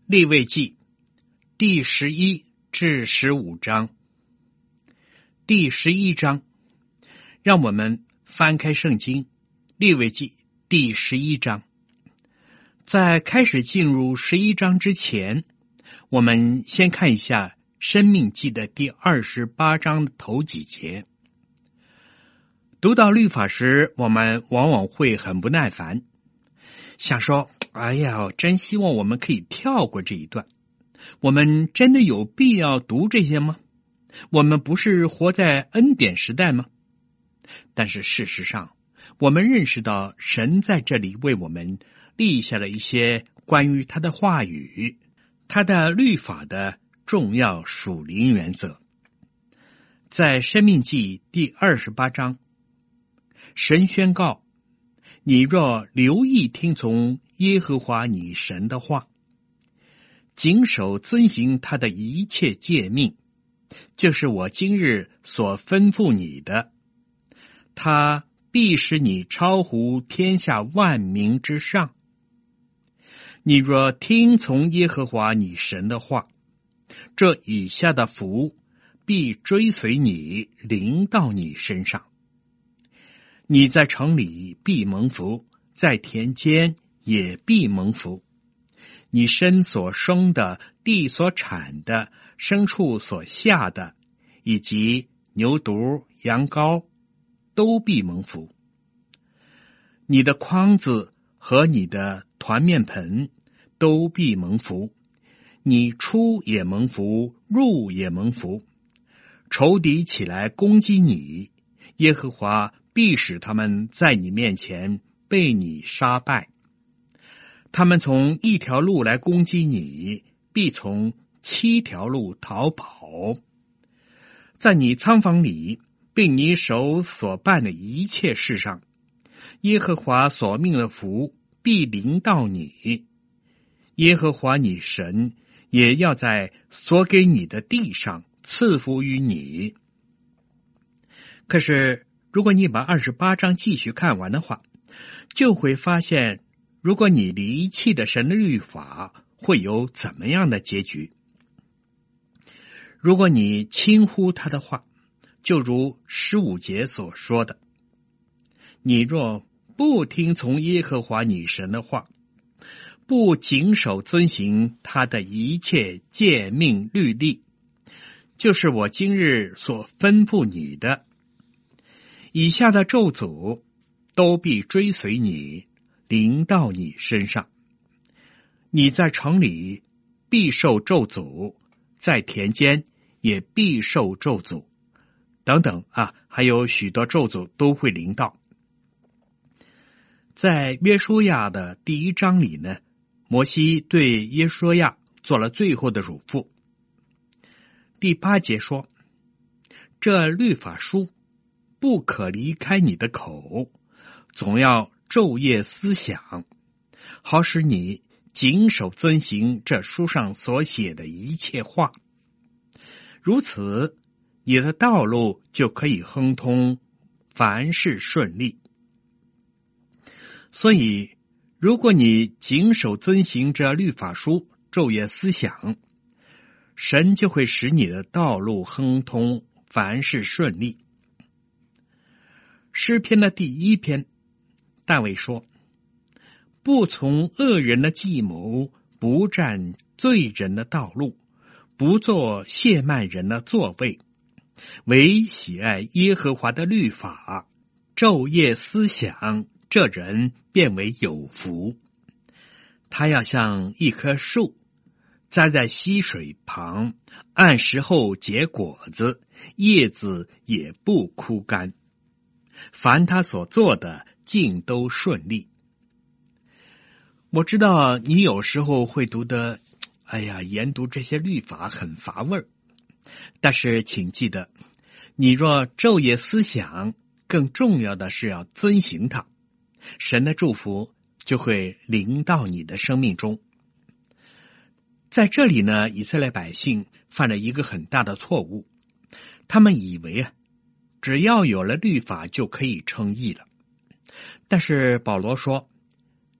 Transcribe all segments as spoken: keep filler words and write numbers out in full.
利未记第十一至十五章。第十一章，让我们翻开圣经，利未记第十一章。在开始进入十一章之前，我们先看一下申命记的第二十八章的头几节。读到律法时，我们往往会很不耐烦，想说，哎呀，真希望我们可以跳过这一段。我们真的有必要读这些吗？我们不是活在恩典时代吗？但是事实上，我们认识到神在这里为我们立下了一些关于他的话语，他的律法的重要属灵原则。在申命记第二十八章，神宣告，你若留意听从耶和华你神的话，谨守遵行他的一切诫命，就是我今日所吩咐你的，他必使你超乎天下万民之上。你若听从耶和华你神的话，这以下的福必追随你，临到你身上。你在城里必蒙福，在田间也必蒙福。你身所生的，地所产的，牲畜所下的，以及牛犊、羊羔，都必蒙福。你的筐子和你的团面盆都必蒙福，你出也蒙福，入也蒙福。仇敌起来攻击你，耶和华必使他们在你面前被你杀败。他们从一条路来攻击你，必从七条路逃跑。在你仓房里，并你手所办的一切事上，耶和华所命的福必临到你。耶和华你神也要在所给你的地上赐福于你。可是如果你把二十八章继续看完的话，就会发现，如果你离弃的神的律法，会有怎么样的结局？如果你轻忽他的话，就如十五节所说的，你若不听从耶和华你神的话，不谨守遵行他的一切诫命律例，就是我今日所吩咐你的，以下的咒诅都必追随你，临到你身上。你在城里必受咒诅，在田间也必受咒诅，等等啊，还有许多咒诅都会临到。在约书亚的第一章里呢，摩西对约书亚做了最后的嘱咐。第八节说，这律法书不可离开你的口，总要昼夜思想，好使你谨守遵行这书上所写的一切话。如此，你的道路就可以亨通，凡事顺利。所以，如果你谨守遵行这律法书，昼夜思想，神就会使你的道路亨通，凡事顺利。诗篇的第一篇，大卫说，不从恶人的计谋，不占罪人的道路，不做亵慢人的座位，唯喜爱耶和华的律法，昼夜思想，这人便为有福。他要像一棵树，栽在溪水旁，按时候结果子，叶子也不枯干。凡他所做的，尽都顺利。我知道你有时候会读的，哎呀，研读这些律法很乏味儿，但是请记得，你若昼夜思想，更重要的是要遵行它，神的祝福就会临到你的生命中。在这里呢，以色列百姓犯了一个很大的错误，他们以为啊，只要有了律法就可以称义了。但是保罗说，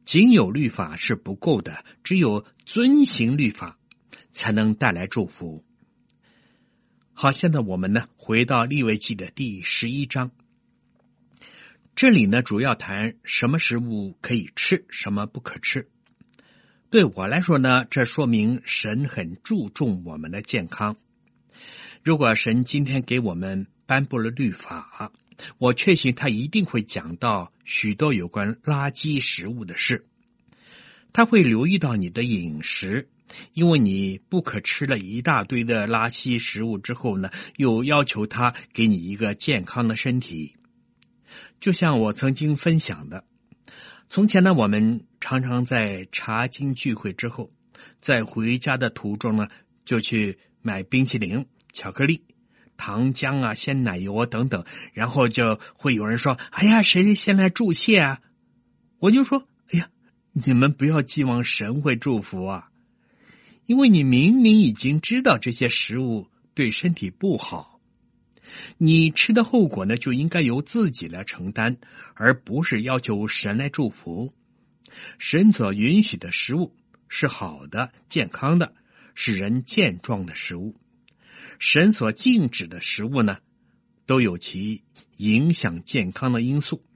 仅有律法是不够的，只有遵行律法才能带来祝福。好，现在我们呢回到利未记的第十一章，这里呢主要谈什么食物可以吃，什么不可吃。对我来说呢，这说明神很注重我们的健康。如果神今天给我们颁布了律法，我确信他一定会讲到许多有关垃圾食物的事。他会留意到你的饮食，因为你不可吃了一大堆的垃圾食物之后呢，又要求他给你一个健康的身体。就像我曾经分享的，从前呢，我们常常在查经聚会之后，在回家的途中呢，就去买冰淇淋、巧克力、糖浆啊、鲜奶油啊等等，然后就会有人说：“哎呀，谁先来祝谢啊？”我就说：“哎呀，你们不要寄望神会祝福啊，因为你明明已经知道这些食物对身体不好，你吃的后果呢，就应该由自己来承担，而不是要求神来祝福。神所允许的食物是好的、健康的，使人健壮的食物。神所禁止的食物呢，都有其影响健康的因素。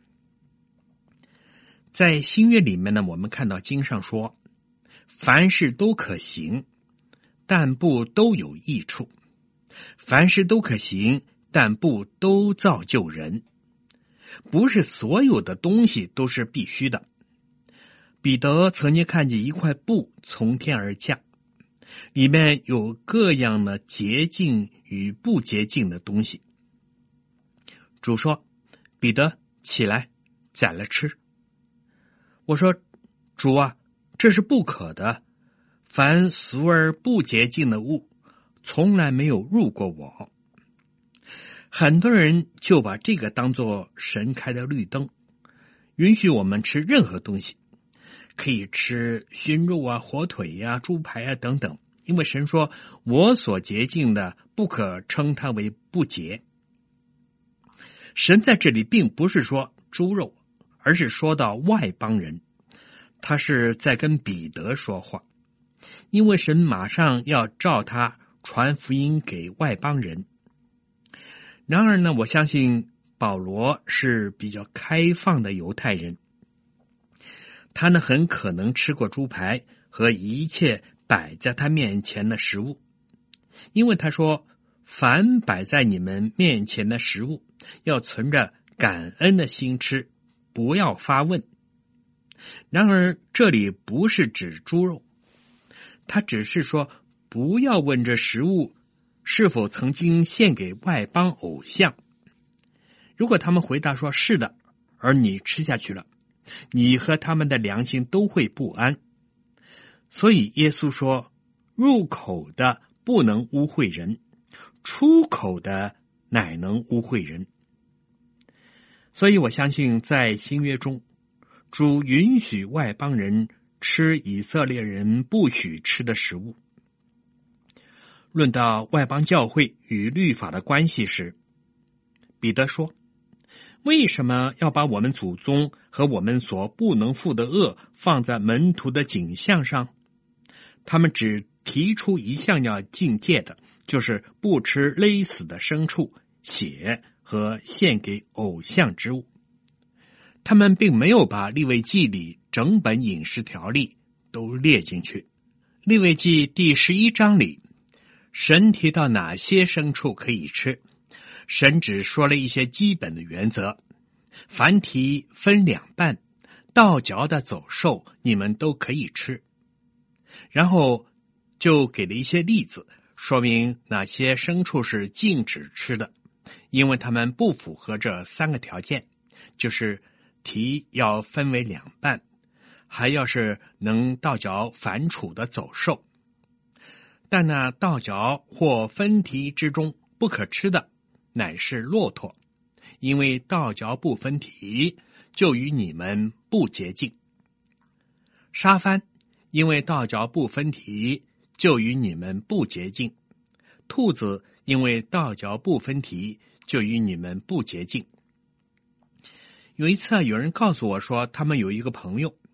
在新约里面呢，我们看到经上说，凡事都可行，但不都有益处；凡事都可行，但不都造就人。不是所有的东西都是必须的。彼得曾经看见一块布从天而降，里面有各样的洁净与不洁净的东西。主说：“彼得，起来，宰了吃。”我说：“主啊，这是不可的。凡俗而不洁净的物，从来没有入过我。”很多人就把这个当作神开的绿灯，允许我们吃任何东西，可以吃熏肉啊、火腿啊、猪排啊等等，因为神说：“我所洁净的，不可称它为不洁。”神在这里并不是说猪肉，而是说到外邦人，他是在跟彼得说话，因为神马上要召他传福音给外邦人。然而呢，我相信保罗是比较开放的犹太人，他呢很可能吃过猪排和一切摆在他面前的食物，因为他说：“凡摆在你们面前的食物，要存着感恩的心吃，不要发问。”然而这里不是指猪肉，他只是说不要问这食物是否曾经献给外邦偶像。如果他们回答说是的，而你吃下去了，你和他们的良心都会不安。所以耶稣说，入口的不能污秽人，出口的乃能污秽人。所以我相信在新约中，主允许外邦人吃以色列人不许吃的食物。论到外邦教会与律法的关系时，彼得说：“为什么要把我们祖宗和我们所不能负的恶放在门徒的颈项上？他们只提出一项要禁戒的，就是不吃勒死的牲畜、血和献给偶像之物。他们并没有把利未记里整本饮食条例都列进去。利未记第十一章里，神提到哪些牲畜可以吃，神只说了一些基本的原则。凡蹄分两半，倒嚼的走兽你们都可以吃。然后就给了一些例子，说明哪些牲畜是禁止吃的，因为他们不符合这三个条件，就是蹄要分为两半，还要是能倒嚼反刍的走兽。但那倒嚼或分蹄之中不可吃的，乃是骆驼，因为倒嚼不分蹄，就与你们不洁净。沙番，因为倒嚼不分蹄，就与你们不洁净。兔子，因为倒嚼不分蹄，就与你们不洁净。有一次啊，有人告诉我说，他们有一个朋友，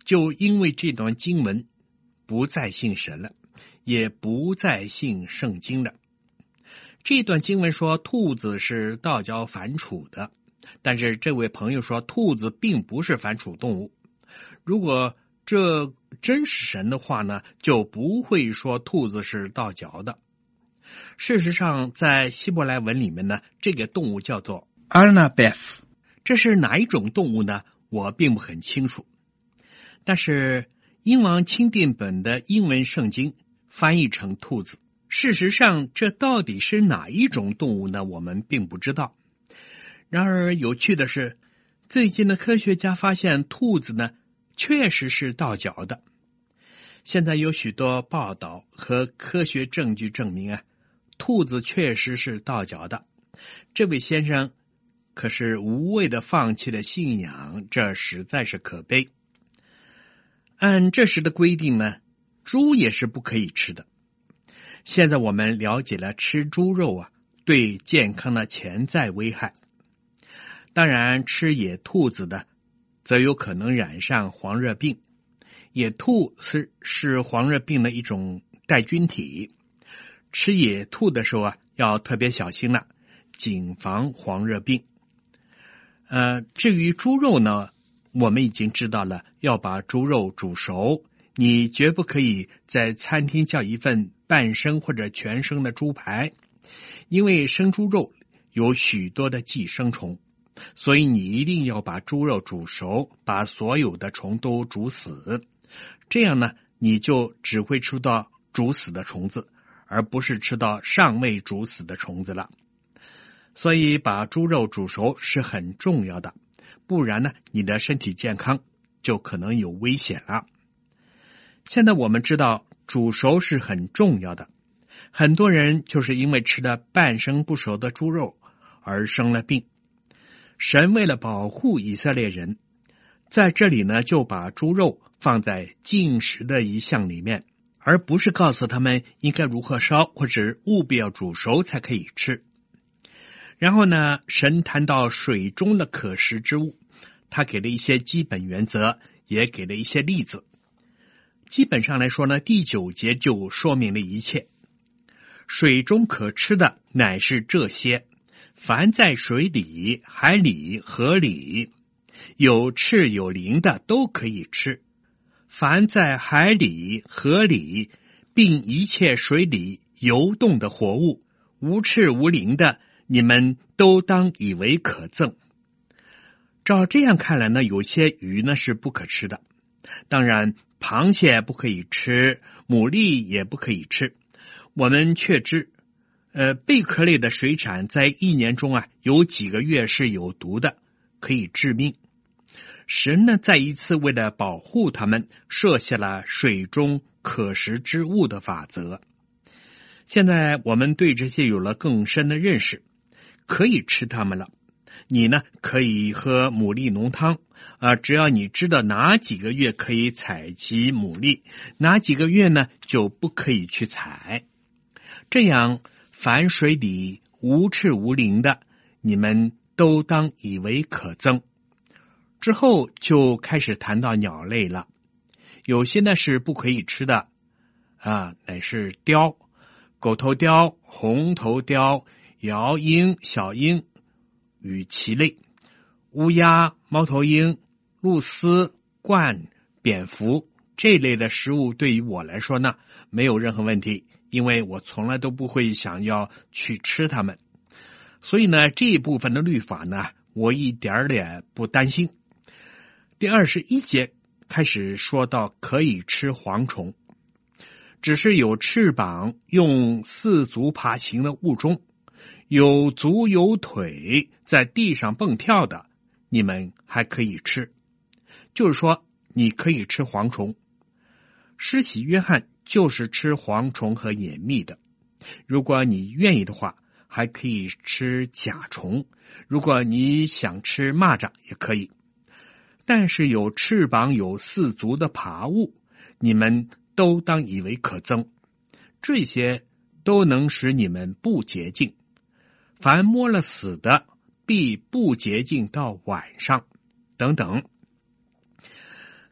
就因为这段经文不再信神了，也不再信圣经了。这段经文说兔子是道教反刍的，但是这位朋友说兔子并不是反刍动物。如果这真是神的话呢，就不会说兔子是道教的。事实上，在希伯来文里面呢，这个动物叫做 Arnabeth， 这是哪一种动物呢？我并不很清楚。但是英王钦定本的英文圣经翻译成兔子，事实上这到底是哪一种动物呢？我们并不知道。然而有趣的是，最近的科学家发现兔子呢确实是道教的。现在有许多报道和科学证据证明啊，兔子确实是道教的。这位先生可是无谓的放弃了信仰，这实在是可悲。按这时的规定呢，猪也是不可以吃的。现在我们了解了吃猪肉啊对健康的潜在危害。当然吃野兔子的则有可能染上黄热病。野兔是是黄热病的一种带菌体，吃野兔的时候啊要特别小心了，谨防黄热病。呃，至于猪肉呢，我们已经知道了，要把猪肉煮熟，你绝不可以在餐厅叫一份半生或者全生的猪排，因为生猪肉有许多的寄生虫，所以你一定要把猪肉煮熟，把所有的虫都煮死。这样呢，你就只会吃到煮死的虫子，而不是吃到尚未煮死的虫子了。所以把猪肉煮熟是很重要的，不然呢，你的身体健康就可能有危险了。现在我们知道煮熟是很重要的，很多人就是因为吃了半生不熟的猪肉而生了病。神为了保护以色列人，在这里呢就把猪肉放在禁食的一项里面，而不是告诉他们应该如何烧，或者务必要煮熟才可以吃。然后呢，神谈到水中的可食之物，他给了一些基本原则，也给了一些例子。基本上来说呢，第九节就说明了一切。水中可吃的乃是这些：凡在水里、海里、河里有翅有鳞的都可以吃。凡在海里、河里并一切水里游动的活物，无翅无鳞的，你们都当以为可憎。照这样看来呢，有些鱼呢是不可吃的。当然螃蟹不可以吃，牡蛎也不可以吃。我们却知呃，贝壳类的水产在一年中啊有几个月是有毒的，可以致命。神呢再一次为了保护他们，设下了水中可食之物的法则。现在我们对这些有了更深的认识，可以吃它们了。你呢可以喝牡蛎浓汤，呃，只要你知道哪几个月可以采集牡蛎，哪几个月呢就不可以去采。这样凡水里无翅无鳞的，你们都当以为可憎。之后就开始谈到鸟类了，有些呢是不可以吃的啊，乃是雕、狗头雕、红头雕、鹞鹰、小鹰与其类，乌鸦、猫头鹰、鹭鸶、鹳、蝙蝠这类的食物对于我来说呢没有任何问题，因为我从来都不会想要去吃它们。所以呢这一部分的律法呢我一点儿也不担心。第二十一节开始说到可以吃蝗虫，只是有翅膀用四足爬行的物中，有足有腿在地上蹦跳的，你们还可以吃。就是说你可以吃蝗虫。施洗约翰就是吃蝗虫和野蜜的，如果你愿意的话还可以吃甲虫，如果你想吃蚂蚱也可以。但是有翅膀有四足的爬物，你们都当以为可憎，这些都能使你们不洁净。凡摸了死的必不洁净到晚上，等等。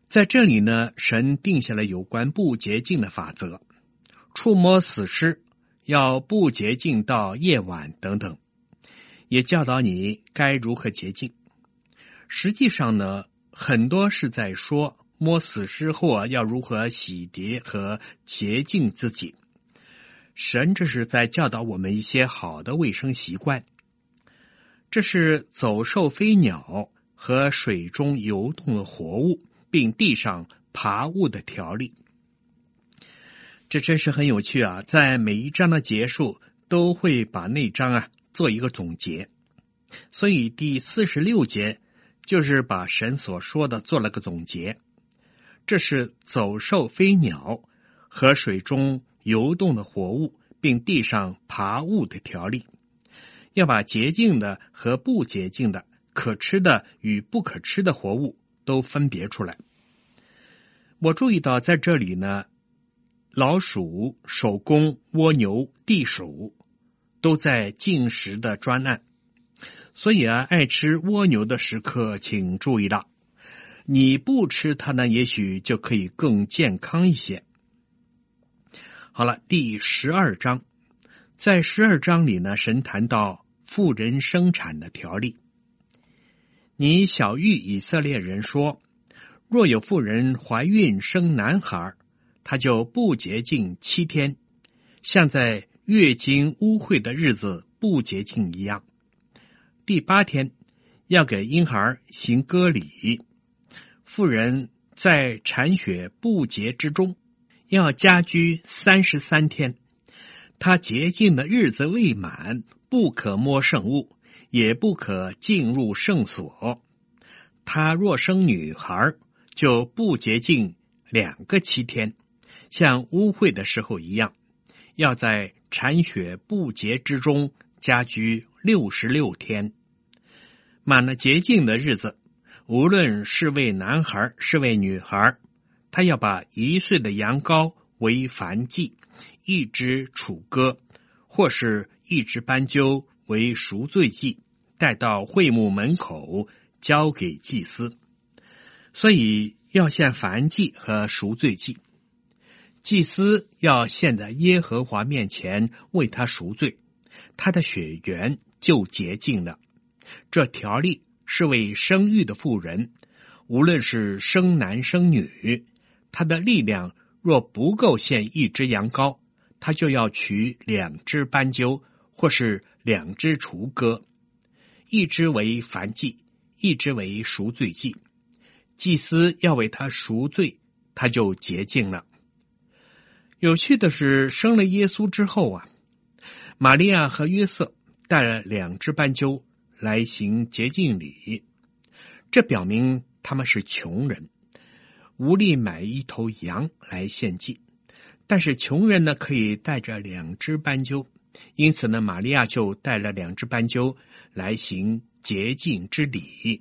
在这里呢，神定下了有关不洁净的法则，触摸死尸要不洁净到夜晚等等，也教导你该如何洁净。实际上呢，很多是在说摸死尸后啊，要如何洗涤和洁净自己。神这是在教导我们一些好的卫生习惯。这是走兽飞鸟和水中游动的活物并地上爬物的条例。这真是很有趣啊，在每一章的结束都会把那章啊做一个总结。所以第四十六节就是把神所说的做了个总结。这是走兽飞鸟和水中游动的活物并地上爬物的条例，要把洁净的和不洁净的、可吃的与不可吃的活物都分别出来。我注意到在这里呢，老鼠、守宫、蜗牛、地鼠都在禁食的专案。所以啊，爱吃蜗牛的食客请注意了，你不吃它呢，也许就可以更健康一些。好了，第十二章，在十二章里呢，神谈到妇人生产的条例。你晓谕以色列人说，若有妇人怀孕生男孩，他就不洁净七天，像在月经污秽的日子不洁净一样。第八天要给婴孩行割礼，妇人在产血不洁之中，要家居三十三天。他洁净的日子未满，不可摸圣物，也不可进入圣所。他若生女孩，就不洁净两个七天，像污秽的时候一样，要在产血不洁之中家居六十六天。满了洁净的日子，无论是为男孩是为女孩，他要把一岁的羊羔为燔祭，一只楚歌或是一只斑鸠为赎罪祭，带到会幕门口交给祭司。所以要献燔祭和赎罪祭，祭司要献在耶和华面前为他赎罪，他的血源就洁净了。这条例是为生育的妇人，无论是生男生女，他的力量若不够献一只羊羔，他就要取两只斑鸠或是两只雏鸽，一只为燔祭，一只为赎罪祭。祭司要为他赎罪，他就洁净了。有趣的是，生了耶稣之后啊，玛利亚和约瑟带了两只斑鸠来行洁净礼，这表明他们是穷人，无力买一头羊来献祭，但是穷人呢可以带着两只斑鸠，因此呢，玛利亚就带了两只斑鸠来行洁净之礼。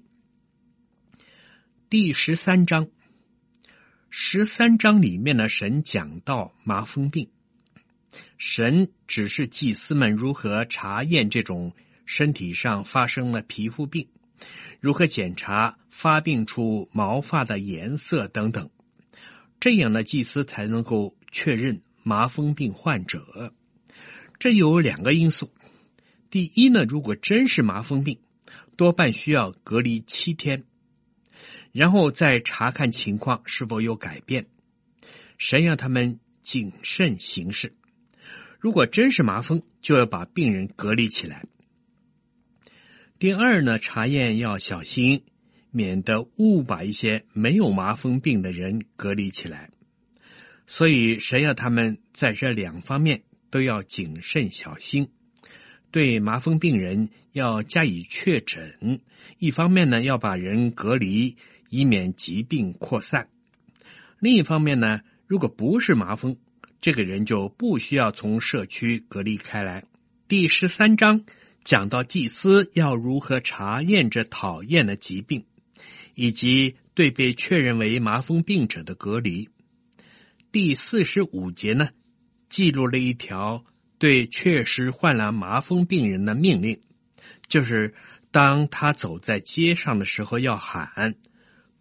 第十三章，十三章里面呢，神讲到麻风病，神指示祭司们如何查验这种身体上发生了皮肤病，如何检查发病出毛发的颜色等等，这样的祭司才能够确认麻风病患者。这有两个因素。第一呢，如果真是麻风病，多半需要隔离七天，然后再查看情况是否有改变。神让他们谨慎行事，如果真是麻风，就要把病人隔离起来。第二呢，查验要小心，免得误把一些没有麻风病的人隔离起来。所以神要他们在这两方面都要谨慎小心。对麻风病人要加以确诊，一方面呢要把人隔离，以免疾病扩散。另一方面呢，如果不是麻风，这个人就不需要从社区隔离开来。第十三章讲到祭司要如何查验这讨厌的疾病，以及对被确认为麻风病者的隔离。第四十五节呢，记录了一条对确实患了麻风病人的命令，就是当他走在街上的时候要喊，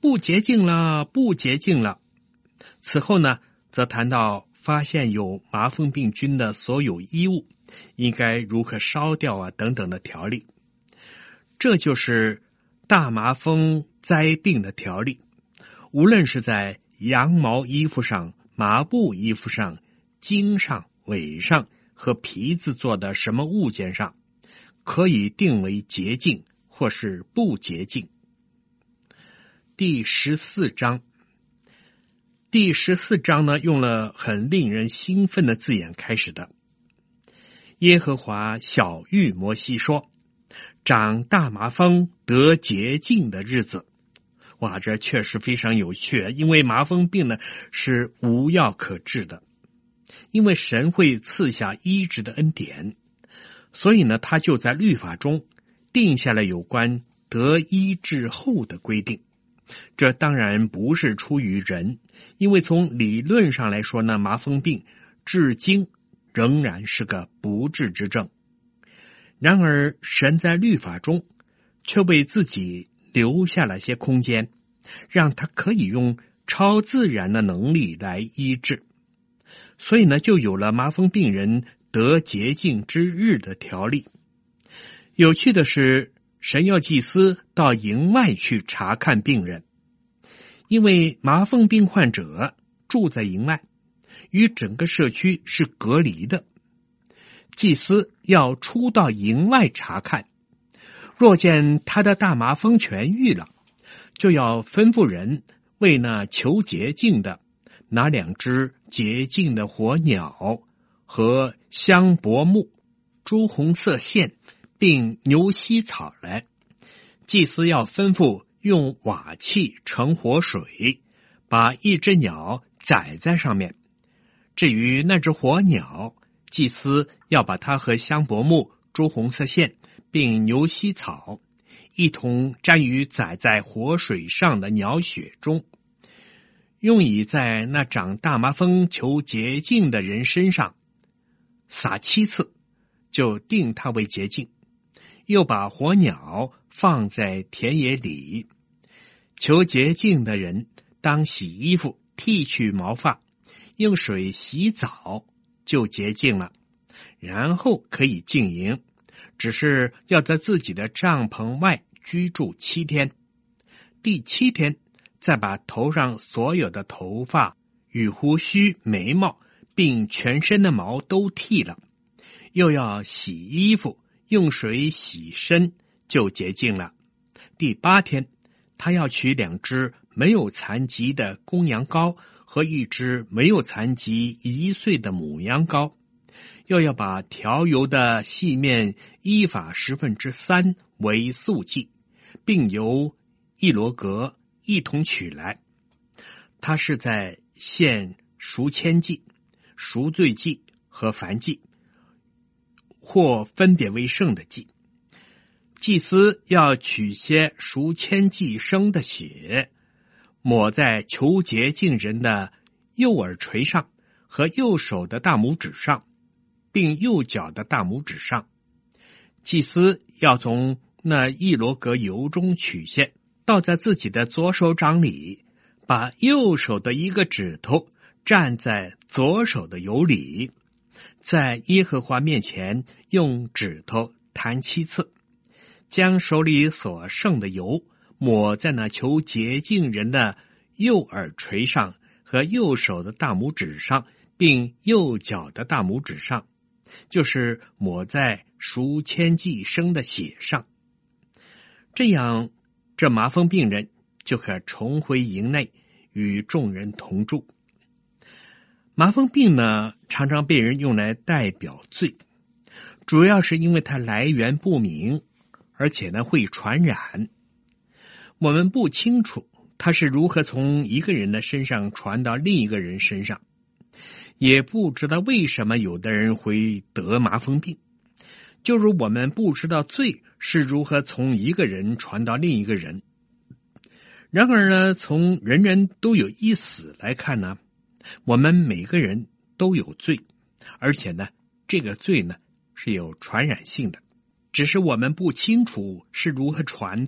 不洁净了，不洁净了。此后呢，则谈到发现有麻风病菌的所有衣物应该如何烧掉啊等等的条例。这就是大麻风灾病的条例，无论是在羊毛衣服上、麻布衣服上、茎上、尾上和皮子做的什么物件上，可以定为洁净或是不洁净。第十四章，第十四章呢，用了很令人兴奋的字眼开始的。耶和华晓谕摩西说，长大麻风得洁净的日子。哇，这确实非常有趣，因为麻风病呢是无药可治的，因为神会赐下医治的恩典，所以呢，他就在律法中定下了有关得医治后的规定。这当然不是出于人，因为从理论上来说呢，麻风病至今仍然是个不治之症。然而神在律法中却为自己留下了些空间，让他可以用超自然的能力来医治，所以呢，就有了麻风病人得洁净之日的条例。有趣的是，神要祭司到营外去查看病人，因为麻风病患者住在营外，与整个社区是隔离的。祭司要出到营外查看，若见他的大麻风痊愈了，就要吩咐人为那求洁净的拿两只洁净的火鸟和香柏木、朱红色线并牛膝草来。祭司要吩咐用瓦器盛活水，把一只鸟宰在上面。至于那只火鸟，祭司要把它和香柏木、朱红色线并牛膝草一同沾于宰在活水上的鸟血中，用以在那长大麻风求洁净的人身上撒七次，就定他为洁净。又把火鸟放在田野里。求洁净的人当洗衣服，剃去毛发，用水洗澡，就洁净了，然后可以进营，只是要在自己的帐篷外居住七天。第七天再把头上所有的头发与胡须、眉毛并全身的毛都剃了，又要洗衣服，用水洗身，就洁净了。第八天他要取两只没有残疾的公羊羔和一只没有残疾一岁的母羊羔，又要把调油的细面依法十分之三为素祭，并由一罗革一同取来。他是在献赎愆祭、赎罪祭和燔祭，或分别为圣的祭。祭司要取些赎愆祭生的血，抹在求洁净人的右耳垂上和右手的大拇指上，并右脚的大拇指上。祭司要从那一罗革油中取些，倒在自己的左手掌里，把右手的一个指头蘸在左手的油里，在耶和华面前用指头弹七次，将手里所剩的油抹在那求洁净人的右耳垂上和右手的大拇指上，并右脚的大拇指上，就是抹在赎愆祭生的血上。这样，这麻风病人就可重回营内，与众人同住。麻风病呢，常常被人用来代表罪，主要是因为它来源不明，而且呢会传染。我们不清楚它是如何从一个人的身上传到另一个人身上，也不知道为什么有的人会得麻风病，就如我们不知道罪是如何从一个人传到另一个人。然而呢，从人人都有一死来看呢，我们每个人都有罪，而且呢，这个罪呢是有传染性的，只是我们不清楚是如何传的，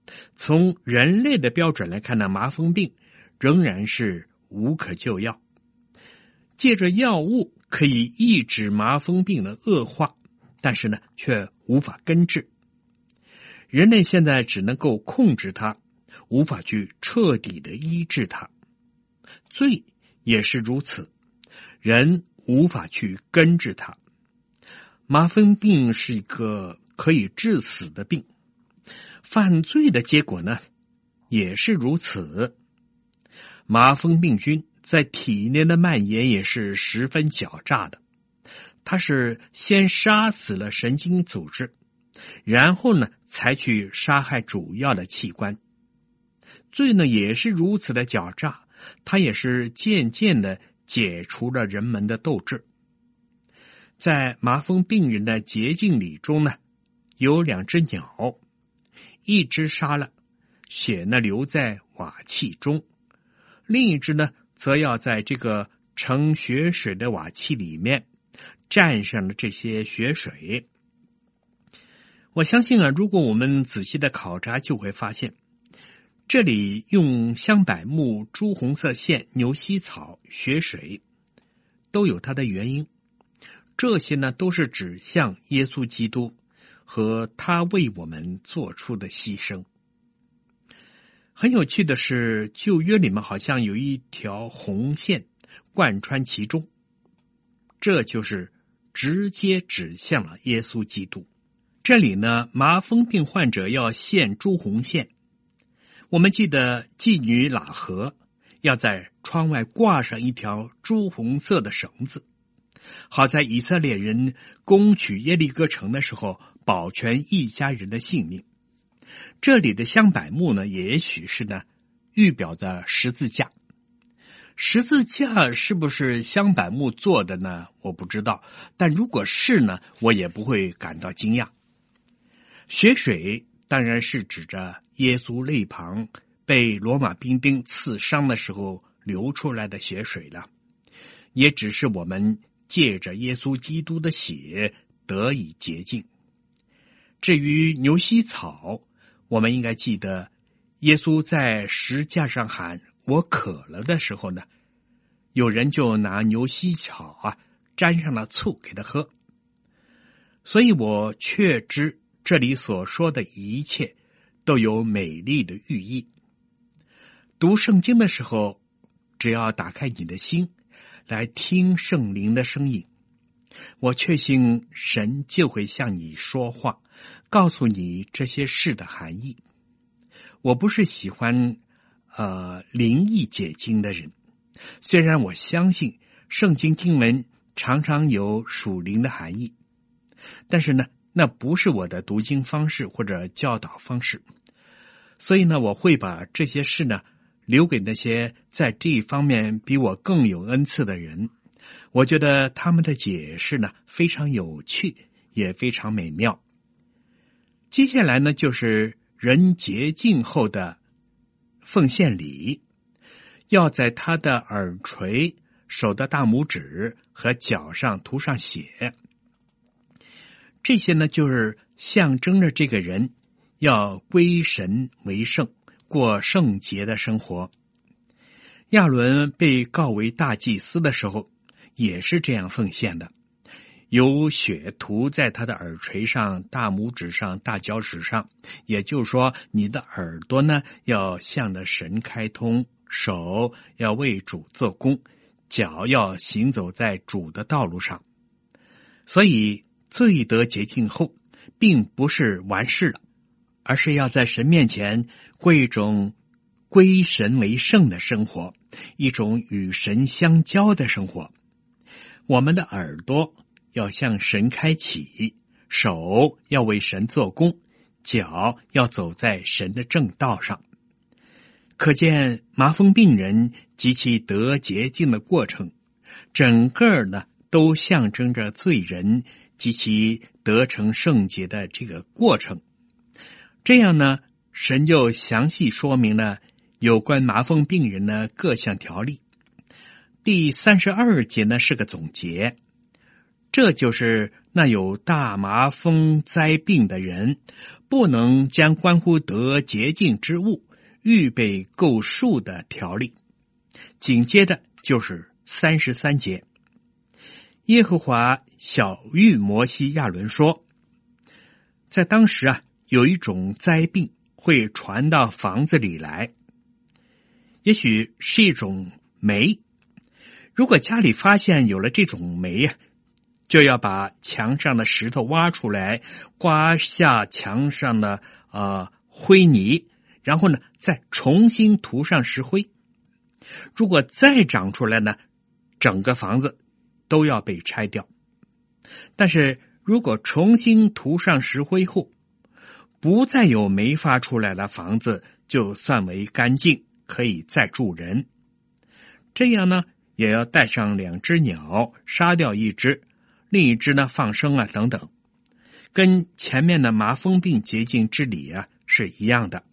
从人类的标准来看呢，麻风病仍然是无可救药。借着药物可以抑制麻风病的恶化，但是呢，却无法根治。人类现在只能够控制它，无法去彻底的医治它。罪也是如此，人无法去根治它。麻风病是一个可以致死的病，犯罪的结果呢，也是如此。麻风病菌在体内的蔓延也是十分狡诈的，它是先杀死了神经组织，然后呢，才去杀害主要的器官。罪呢也是如此的狡诈，它也是渐渐的解除了人们的斗志。在麻风病人的洁净礼中呢，有两只鸟，一只杀了，血呢留在瓦器中，另一只呢则要在这个盛血水的瓦器里面蘸上了这些血水。我相信啊，如果我们仔细的考察，就会发现这里用香柏木、朱红色线、牛膝草、血水都有它的原因，这些呢都是指向耶稣基督和他为我们做出的牺牲。很有趣的是，旧约里面好像有一条红线贯穿其中，这就是直接指向了耶稣基督。这里呢，麻风病患者要献朱红线，我们记得妓女喇合要在窗外挂上一条朱红色的绳子，好在以色列人攻取耶利哥城的时候保全一家人的性命。这里的香柏木呢，也许是呢预表的十字架。十字架是不是香柏木做的呢？我不知道，但如果是呢，我也不会感到惊讶。血水当然是指着耶稣肋旁被罗马兵丁刺伤的时候流出来的血水了，也只是我们借着耶稣基督的血得以洁净。至于牛膝草，我们应该记得耶稣在石架上喊我渴了的时候呢，有人就拿牛膝草啊沾上了醋给他喝。所以我确知这里所说的一切都有美丽的寓意。读圣经的时候，只要打开你的心来听圣灵的声音，我确信神就会向你说话，告诉你这些事的含义。我不是喜欢呃灵异解经的人，虽然我相信圣经经文常常有属灵的含义，但是呢，那不是我的读经方式或者教导方式。所以呢，我会把这些事呢留给那些在这一方面比我更有恩赐的人。我觉得他们的解释呢非常有趣，也非常美妙。接下来呢，就是人洁净后的奉献礼，要在他的耳垂、手的大拇指和脚上涂上血。这些呢，就是象征着这个人要归神为圣，过圣洁的生活。亚伦被告为大祭司的时候，也是这样奉献的，有血涂在他的耳垂上、大拇指上、大脚趾上，也就是说，你的耳朵呢要向着神开通，手要为主做工，脚要行走在主的道路上。所以罪得洁净后，并不是完事了，而是要在神面前过一种归神为圣的生活，一种与神相交的生活。我们的耳朵要向神开启，手要为神做工，脚要走在神的正道上。可见麻风病人及其得洁净的过程，整个呢都象征着罪人及其得成圣洁的这个过程。这样呢，神就详细说明了有关麻风病人的各项条例。第三十二节呢是个总结，这就是那有大麻风灾病的人，不能将关乎得洁净之物预备够数的条例。紧接着就是三十三节，耶和华晓谕摩西亚伦说，在当时啊，有一种灾病会传到房子里来，也许是一种霉。如果家里发现有了这种霉啊，就要把墙上的石头挖出来，刮下墙上的呃灰泥，然后呢再重新涂上石灰。如果再长出来呢，整个房子都要被拆掉。但是如果重新涂上石灰后，不再有霉发出来的房子，就算为干净，可以再住人。这样呢，也要带上两只鸟，杀掉一只，另一只呢放生啊等等，跟前面的麻风病洁净之礼啊是一样的。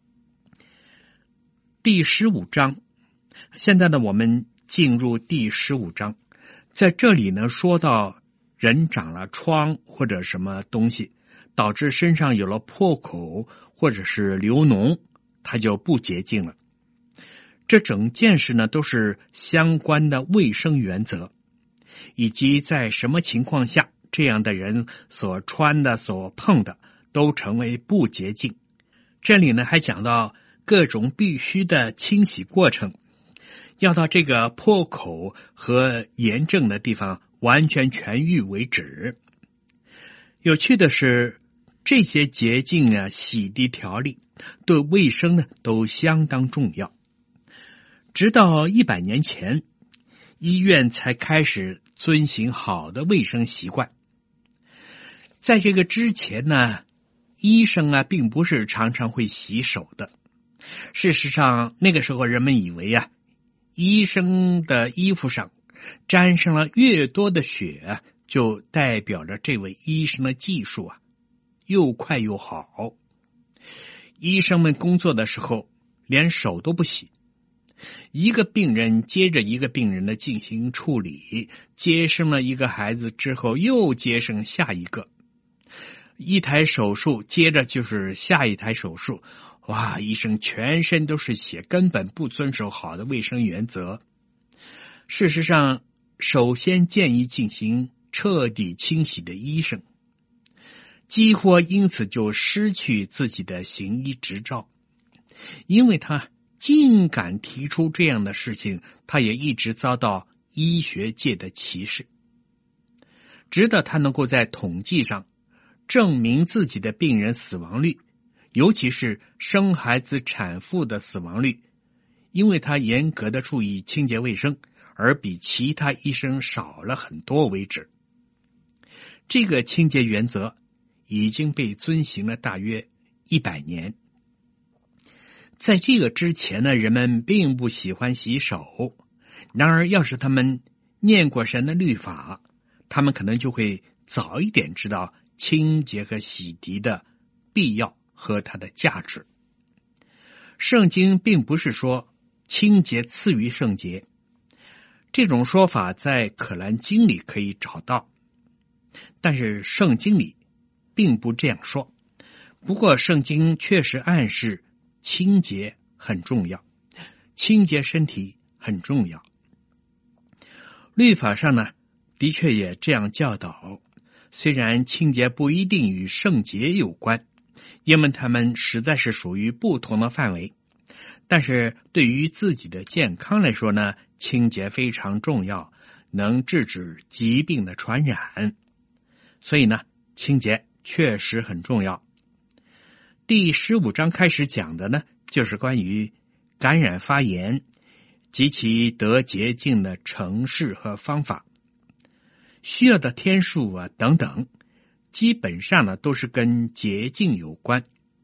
第十五章，现在呢我们进入第十五章，在这里呢说到人长了疮或者什么东西，导致身上有了破口或者是流脓，它就不洁净了。这整件事呢都是相关的卫生原则，以及在什么情况下这样的人所穿的所碰的都成为不洁净。这里呢还讲到各种必须的清洗过程，要到这个破口和炎症的地方完全痊愈为止。有趣的是，这些洁净啊洗涤条例对卫生呢都相当重要。直到一百年前，医院才开始遵循好的卫生习惯。在这个之前呢，医生啊并不是常常会洗手的。事实上，那个时候人们以为啊，医生的衣服上沾上了越多的血，就代表着这位医生的技术啊又快又好。医生们工作的时候连手都不洗，一个病人接着一个病人的进行处理，接生了一个孩子之后又接生下一个，一台手术接着就是下一台手术。哇，医生全身都是血，根本不遵守好的卫生原则。事实上，首先建议进行彻底清洗的医生，几乎因此就失去自己的行医执照。因为他竟敢提出这样的事情，他也一直遭到医学界的歧视。直到他能够在统计上证明自己的病人死亡率，尤其是生孩子产妇的死亡率，因为他严格的注意清洁卫生，而比其他医生少了很多为止。这个清洁原则已经被遵行了大约一百年。在这个之前呢，人们并不喜欢洗手，然而要是他们念过神的律法，他们可能就会早一点知道清洁和洗涤的必要和它的价值。圣经并不是说清洁次于圣洁，这种说法在可兰经里可以找到，但是圣经里并不这样说。不过圣经确实暗示清洁很重要，清洁身体很重要。律法上呢，的确也这样教导，虽然清洁不一定与圣洁有关，因为它们实在是属于不同的范围，但是对于自己的健康来说呢，清洁非常重要，能制止疾病的传染。所以呢，清洁确实很重要。第十五章开始讲的呢，就是关于感染发炎及其得洁净的程式和方法，需要的天数啊等等，基本上呢都是跟洁净有关。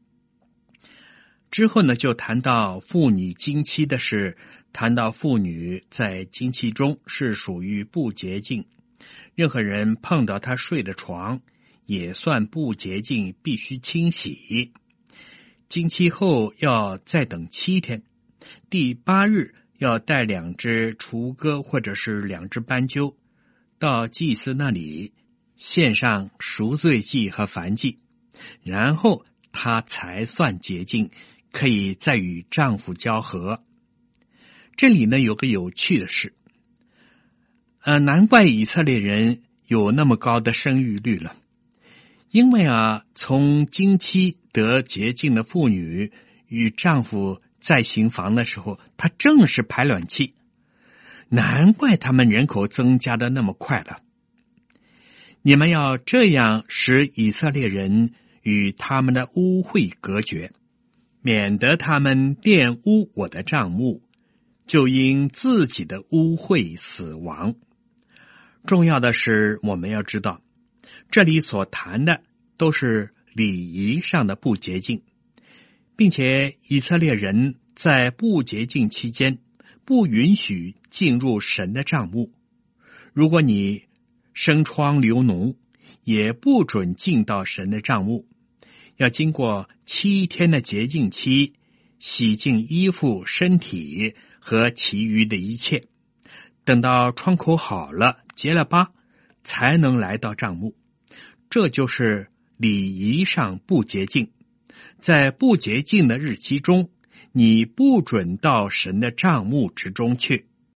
之后呢，就谈到妇女经期的事，谈到妇女在经期中是属于不洁净，任何人碰到她睡的床也算不洁净，必须清洗。经期后要再等七天，第八日要带两只雏鸽或者是两只斑鸠到祭司那里献上赎罪祭和燔祭，然后她才算洁净，可以再与丈夫交合。这里呢有个有趣的事，呃，难怪以色列人有那么高的生育率了，因为啊，从经期得洁净的妇女与丈夫在行房的时候，她正是排卵期，难怪他们人口增加的那么快了。你们要这样使以色列人与他们的污秽隔绝，免得他们玷污我的帐幕，就因自己的污秽死亡。重要的是，我们要知道，这里所谈的都是礼仪上的不洁净，并且以色列人在不洁净期间不允许进入神的帐幕。如果你生疮流脓，也不准进到神的帐幕，要经过七天的洁净期，洗净衣服、身体和其余的一切，等到疮口好了，结了疤，才能来到帐幕。这就是礼仪上不洁净。在不洁净的日期中，你不准到神的帐幕之中去。